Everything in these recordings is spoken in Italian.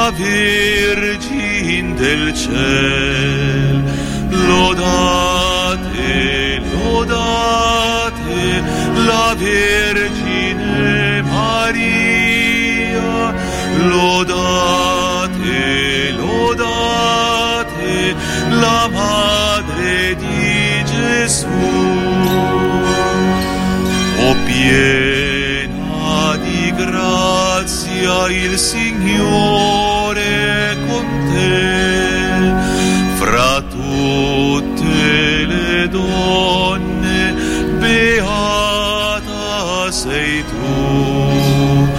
la Vergine del ciel, lodate, lodate la Vergine Maria, lodate, lodate la Madre di Gesù. O piena di grazia, il Signore è con te, fra tutte le donne beata sei tu.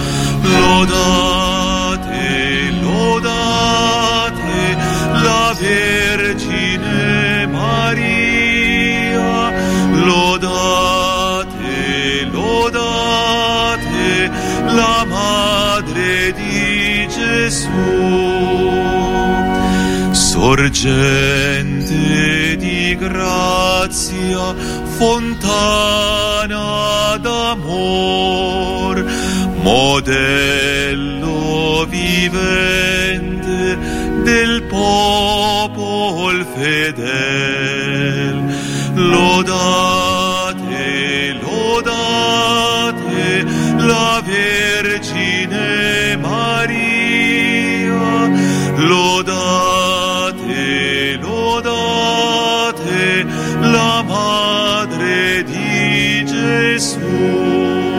Lodate, lodate la Vergine Maria, lodate, lodate la Madre di Gesù. Sorgente di grazia, fontana d'amor, modello vivente del popol fedel, lodate, lodate la Vergine Maria, lodate, lodate la Madre di Gesù.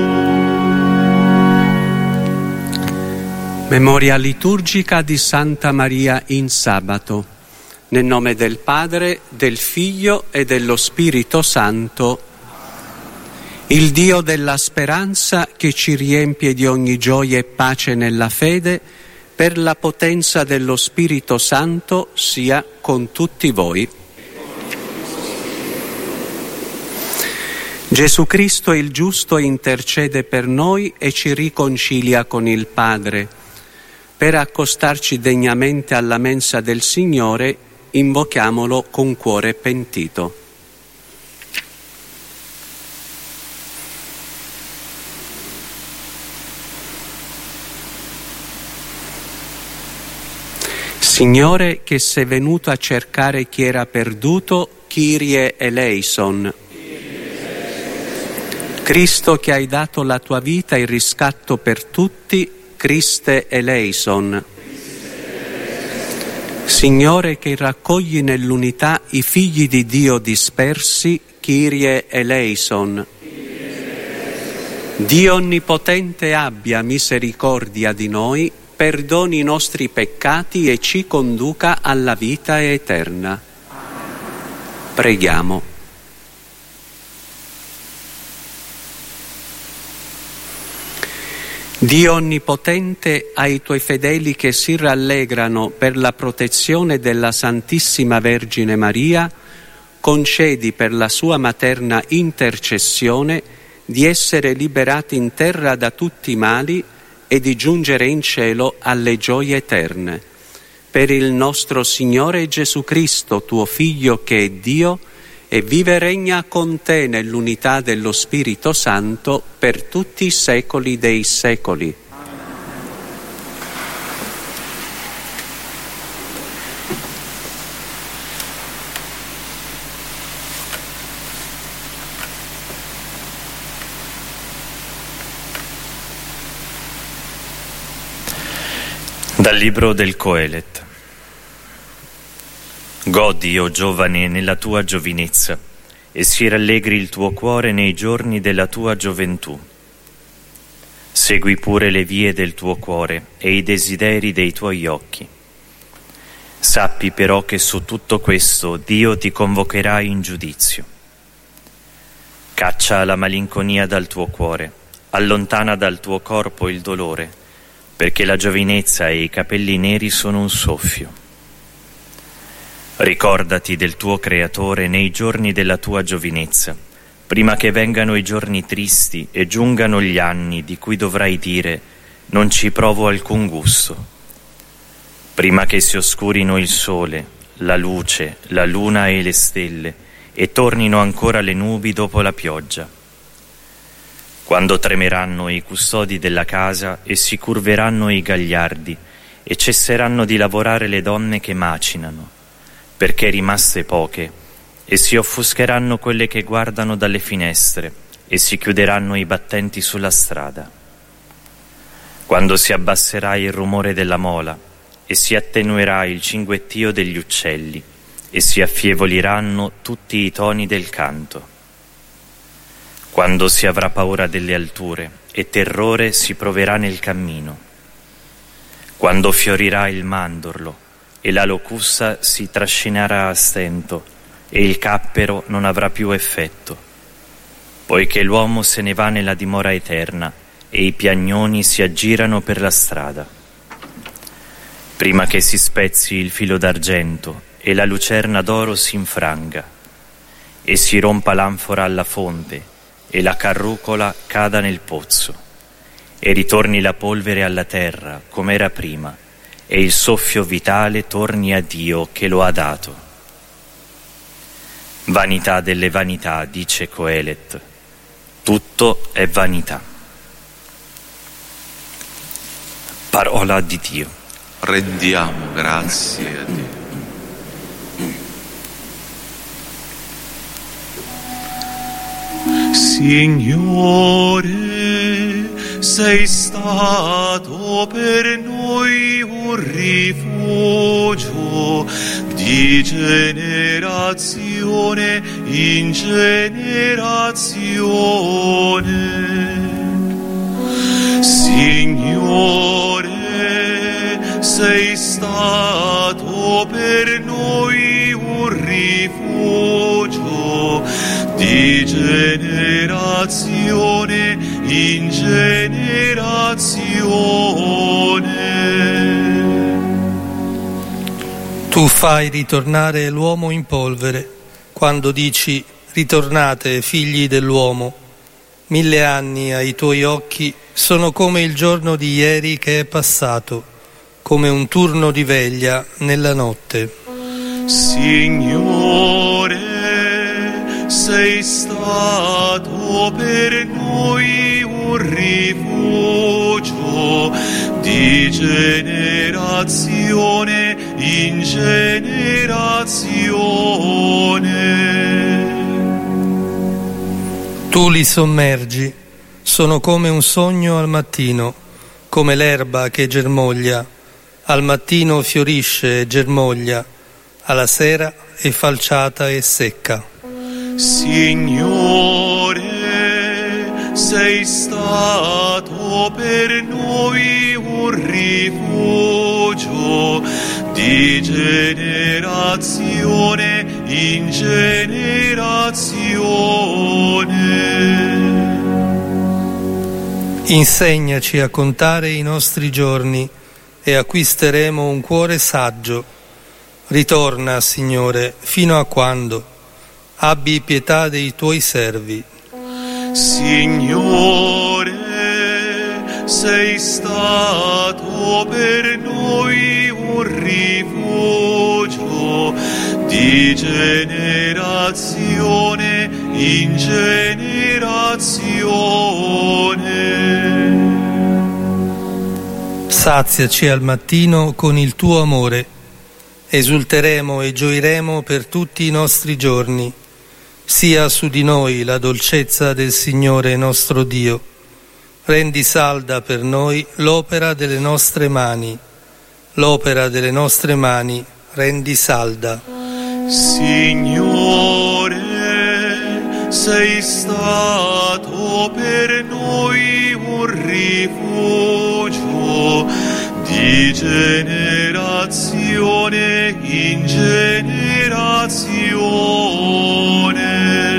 Memoria liturgica di Santa Maria in sabato. Nel nome del Padre, del Figlio e dello Spirito Santo. Il Dio della speranza, che ci riempie di ogni gioia e pace nella fede, per la potenza dello Spirito Santo, sia con tutti voi. Gesù Cristo il giusto intercede per noi e ci riconcilia con il Padre. Per accostarci degnamente alla mensa del Signore, invochiamolo con cuore pentito. Signore, che sei venuto a cercare chi era perduto, Kyrie eleison. Cristo, che hai dato la tua vita in riscatto per tutti, Christe eleison. Signore, che raccogli nell'unità i figli di Dio dispersi, Kyrie eleison. Dio onnipotente abbia misericordia di noi, perdoni i nostri peccati e ci conduca alla vita eterna. Preghiamo. Dio onnipotente, ai tuoi fedeli che si rallegrano per la protezione della Santissima Vergine Maria, concedi per la sua materna intercessione di essere liberati in terra da tutti i mali e di giungere in cielo alle gioie eterne. Per il nostro Signore Gesù Cristo, tuo Figlio, che è Dio, e vive e regna con te nell'unità dello Spirito Santo per tutti i secoli dei secoli. Dal libro del Coelet. Godi, o giovane, nella tua giovinezza, e si rallegri il tuo cuore nei giorni della tua gioventù. Segui pure le vie del tuo cuore e i desideri dei tuoi occhi. Sappi però che su tutto questo Dio ti convocherà in giudizio. Caccia la malinconia dal tuo cuore, allontana dal tuo corpo il dolore, perché la giovinezza e i capelli neri sono un soffio. Ricordati del tuo Creatore nei giorni della tua giovinezza, prima che vengano i giorni tristi e giungano gli anni di cui dovrai dire: non ci provo alcun gusto. Prima che si oscurino il sole, la luce, la luna e le stelle, e tornino ancora le nubi dopo la pioggia. Quando tremeranno i custodi della casa e si curveranno i gagliardi, e cesseranno di lavorare le donne che macinano, perché rimaste poche, e si offuscheranno quelle che guardano dalle finestre, e si chiuderanno i battenti sulla strada. Quando si abbasserà il rumore della mola, e si attenuerà il cinguettio degli uccelli, e si affievoliranno tutti i toni del canto. Quando si avrà paura delle alture, e terrore si proverà nel cammino. Quando fiorirà il mandorlo, e la locussa si trascinerà a stento, e il cappero non avrà più effetto, poiché l'uomo se ne va nella dimora eterna, e i piagnoni si aggirano per la strada. Prima che si spezzi il filo d'argento, e la lucerna d'oro si infranga, e si rompa l'anfora alla fonte, e la carrucola cada nel pozzo, e ritorni la polvere alla terra come era prima, e il soffio vitale torni a Dio che lo ha dato. Vanità delle vanità, dice Coelet, tutto è vanità. Parola di Dio. Rendiamo grazie a Dio. Signore, sei stato per noi un rifugio di generazione in generazione. Signore, sei stato per noi un rifugio di generazione in generazione. Tu fai ritornare l'uomo in polvere, quando dici ritornate figli dell'uomo. 1000 anni ai tuoi occhi sono come il giorno di ieri che è passato, come un turno di veglia nella notte. Signore, sei stato per noi un rifugio di generazione in generazione. Tu li sommergi, sono come un sogno al mattino, come l'erba che germoglia. Al mattino fiorisce e germoglia, alla sera è falciata e secca. Signore, sei stato per noi un rifugio di generazione in generazione. Insegnaci a contare i nostri giorni e acquisteremo un cuore saggio. Ritorna, Signore, fino a quando? Abbi pietà dei tuoi servi. Signore, sei stato per noi un rifugio di generazione in generazione. Saziaci al mattino con il tuo amore. Esulteremo e gioiremo per tutti i nostri giorni. Sia su di noi la dolcezza del Signore nostro Dio. Rendi salda per noi l'opera delle nostre mani. L'opera delle nostre mani rendi salda. Signore, sei stato per noi un rifugio di generazione in generazione.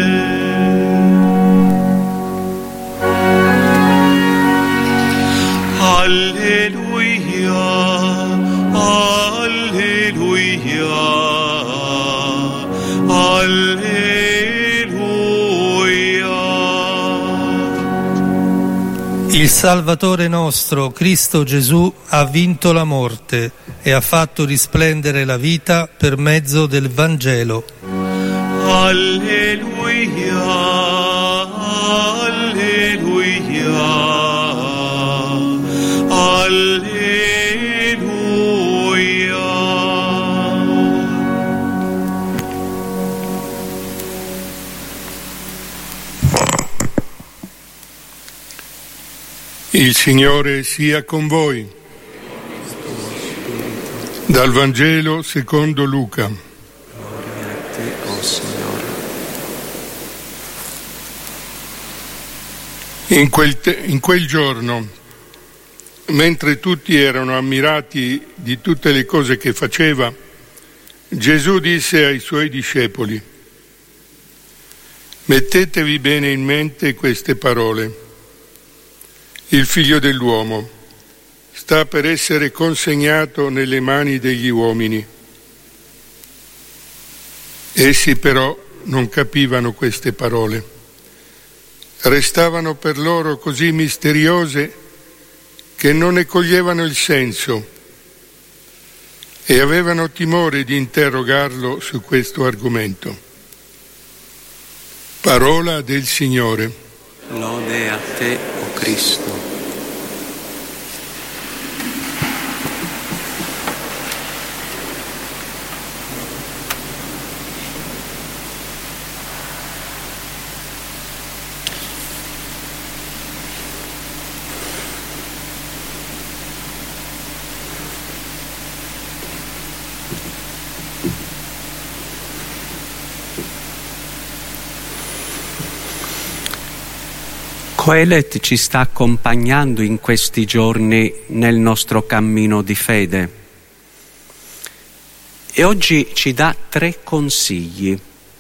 Alleluia, alleluia, alleluia. Il Salvatore nostro, Cristo Gesù, ha vinto la morte e ha fatto risplendere la vita per mezzo del Vangelo. Alleluia, alleluia, alleluia. Il Signore sia con voi. Dal Vangelo secondo Luca. Gloria a te, o Signore. In quel giorno, mentre tutti erano ammirati di tutte le cose che faceva, Gesù disse ai suoi discepoli: mettetevi bene in mente queste parole. Il Figlio dell'uomo sta per essere consegnato nelle mani degli uomini. Essi però non capivano queste parole. Restavano per loro così misteriose che non ne coglievano il senso e avevano timore di interrogarlo su questo argomento. Parola del Signore. Lode a te, o Cristo. Coelet ci sta accompagnando in questi giorni nel nostro cammino di fede e oggi ci dà 3 consigli.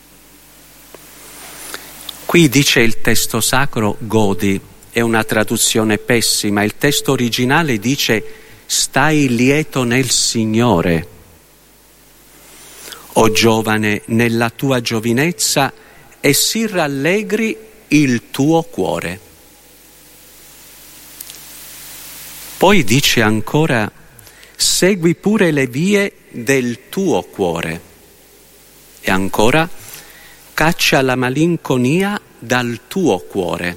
Qui dice il testo sacro godi, è una traduzione pessima, il testo originale dice stai lieto nel Signore. O giovane, nella tua giovinezza e si rallegri il tuo cuore. Poi dice ancora, segui pure le vie del tuo cuore. E ancora, caccia la malinconia dal tuo cuore.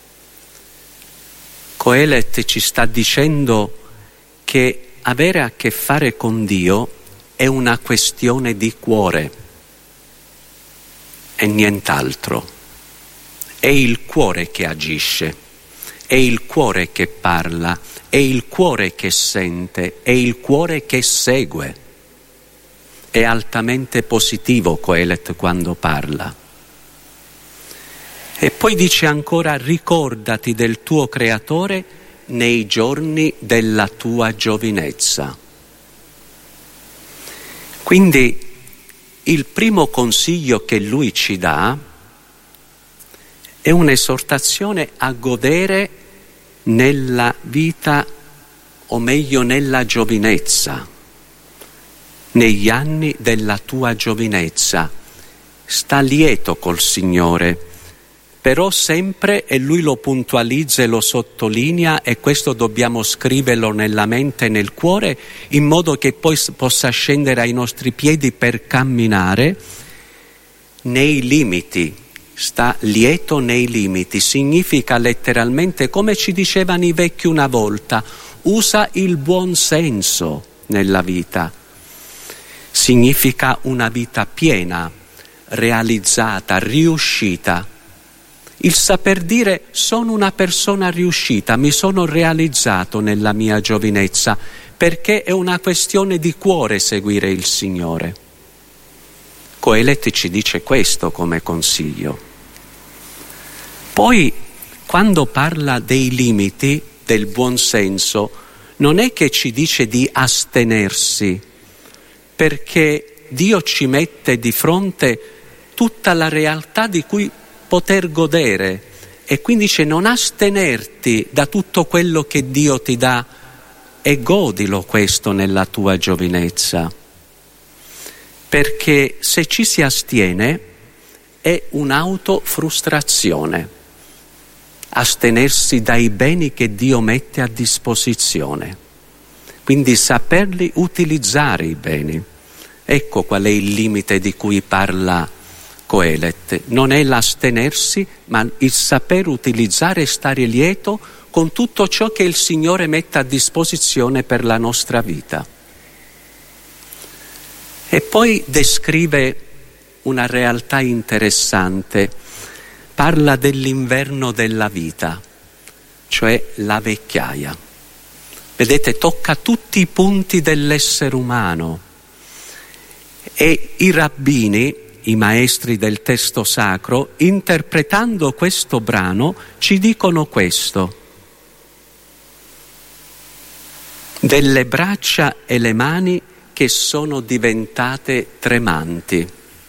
Coelet ci sta dicendo che avere a che fare con Dio è una questione di cuore e nient'altro. È il cuore che agisce, è il cuore che parla, è il cuore che sente, è il cuore che segue. È altamente positivo Coelet quando parla. E poi dice ancora: ricordati del tuo Creatore nei giorni della tua giovinezza. Quindi il primo consiglio che lui ci dà è un'esortazione a godere nella vita, o meglio nella giovinezza, negli anni della tua giovinezza. Sta lieto col Signore, però sempre, e lui lo puntualizza e lo sottolinea, e questo dobbiamo scriverlo nella mente e nel cuore, in modo che poi possa scendere ai nostri piedi per camminare nei limiti. Sta lieto nei limiti, significa letteralmente, come ci dicevano i vecchi una volta, usa il buon senso nella vita. Significa una vita piena, realizzata, riuscita. Il saper dire sono una persona riuscita, mi sono realizzato nella mia giovinezza, perché è una questione di cuore seguire il Signore. Coelet ci dice questo come consiglio. Poi, quando parla dei limiti del buon senso, non è che ci dice di astenersi, perché Dio ci mette di fronte tutta la realtà di cui poter godere, e quindi dice non astenerti da tutto quello che Dio ti dà, e godilo questo nella tua giovinezza, perché se ci si astiene è un'autofrustrazione. Astenersi dai beni che Dio mette a disposizione, quindi saperli utilizzare i beni. Ecco qual è il limite di cui parla Coelet. Non è l'astenersi, ma il saper utilizzare e stare lieto con tutto ciò che il Signore mette a disposizione per la nostra vita. E poi descrive una realtà interessante. Parla dell'inverno della vita, cioè la vecchiaia. Vedete, tocca tutti i punti dell'essere umano. E i rabbini, i maestri del testo sacro, interpretando questo brano, ci dicono questo: delle braccia e le mani che sono diventate tremanti,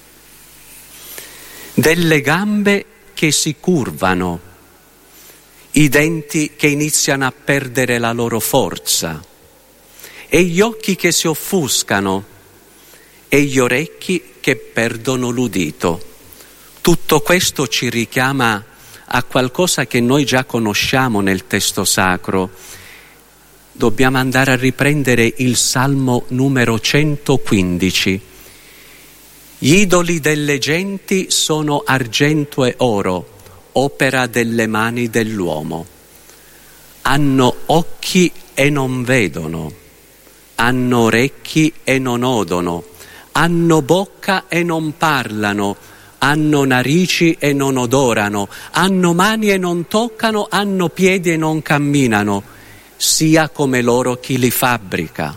delle gambe che si curvano, i denti che iniziano a perdere la loro forza, e gli occhi che si offuscano, e gli orecchi che perdono l'udito. Tutto questo ci richiama a qualcosa che noi già conosciamo nel testo sacro. Dobbiamo andare a riprendere il Salmo numero 115. Gli idoli delle genti sono argento e oro, opera delle mani dell'uomo. Hanno occhi e non vedono, hanno orecchi e non odono, hanno bocca e non parlano, hanno narici e non odorano, hanno mani e non toccano, hanno piedi e non camminano, sia come loro chi li fabbrica.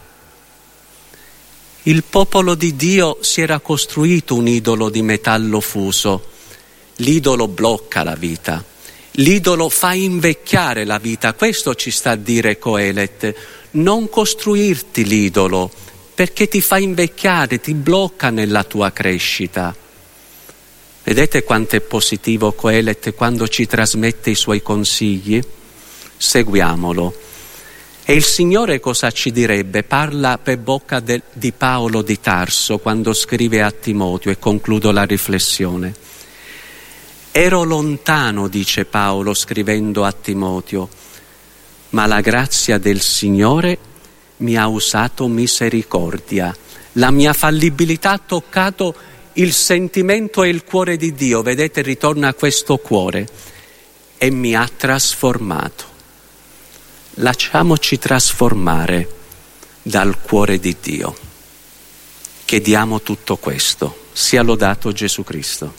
Il popolo di Dio si era costruito un idolo di metallo fuso. L'idolo blocca la vita, l'idolo fa invecchiare la vita. Questo ci sta a dire Coelet: non costruirti l'idolo, perché ti fa invecchiare, ti blocca nella tua crescita. Vedete quanto è positivo Coelet quando ci trasmette i suoi consigli? Seguiamolo. E il Signore cosa ci direbbe? Parla per bocca di Paolo di Tarso quando scrive a Timoteo, e concludo la riflessione. Ero lontano, dice Paolo scrivendo a Timoteo, ma la grazia del Signore mi ha usato misericordia. La mia fallibilità ha toccato il sentimento e il cuore di Dio. Vedete, ritorna a questo cuore e mi ha trasformato. Lasciamoci trasformare dal cuore di Dio. Chiediamo tutto questo. Sia lodato Gesù Cristo.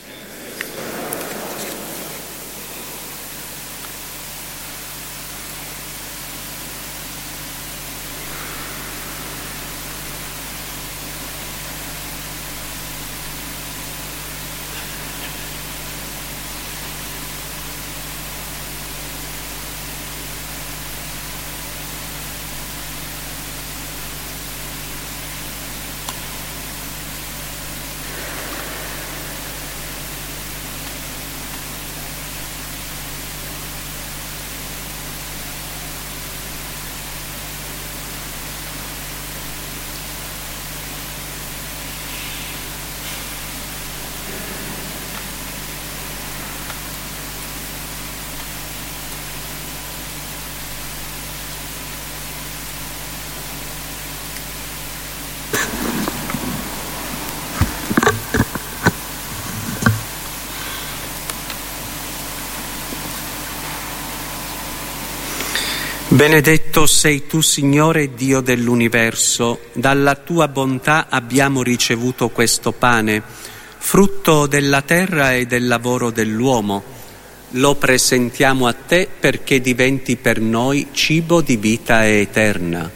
Benedetto sei tu, Signore Dio dell'universo, dalla tua bontà abbiamo ricevuto questo pane, frutto della terra e del lavoro dell'uomo. Lo presentiamo a te perché diventi per noi cibo di vita eterna.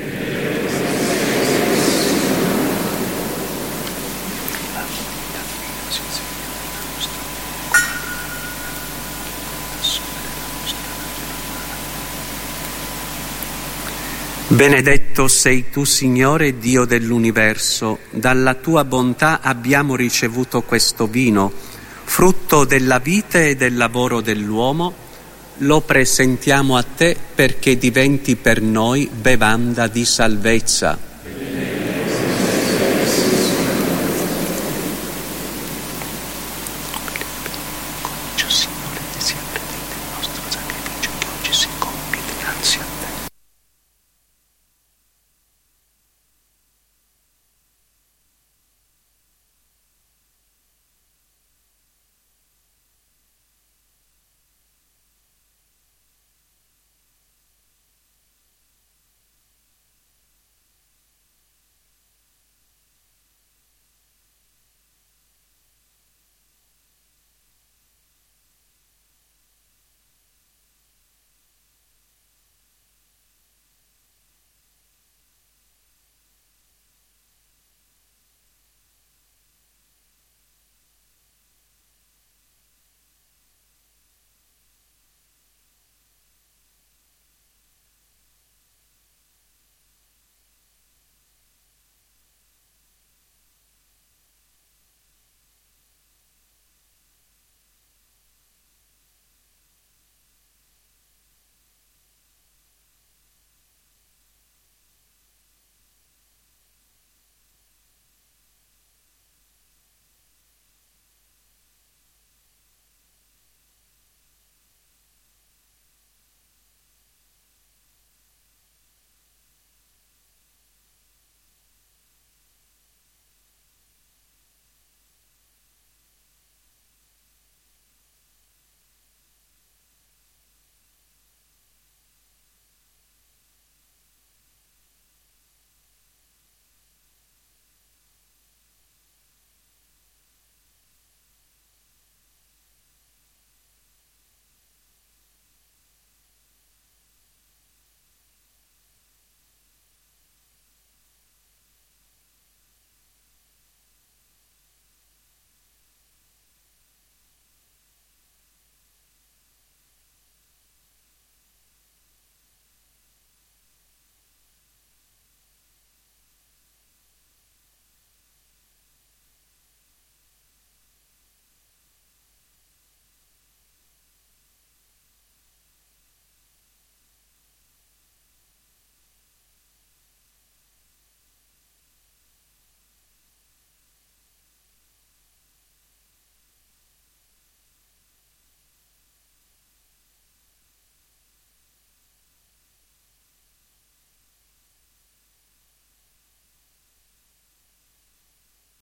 Benedetto sei tu, Signore Dio dell'universo, dalla tua bontà abbiamo ricevuto questo vino, frutto della vite e del lavoro dell'uomo. Lo presentiamo a te perché diventi per noi bevanda di salvezza.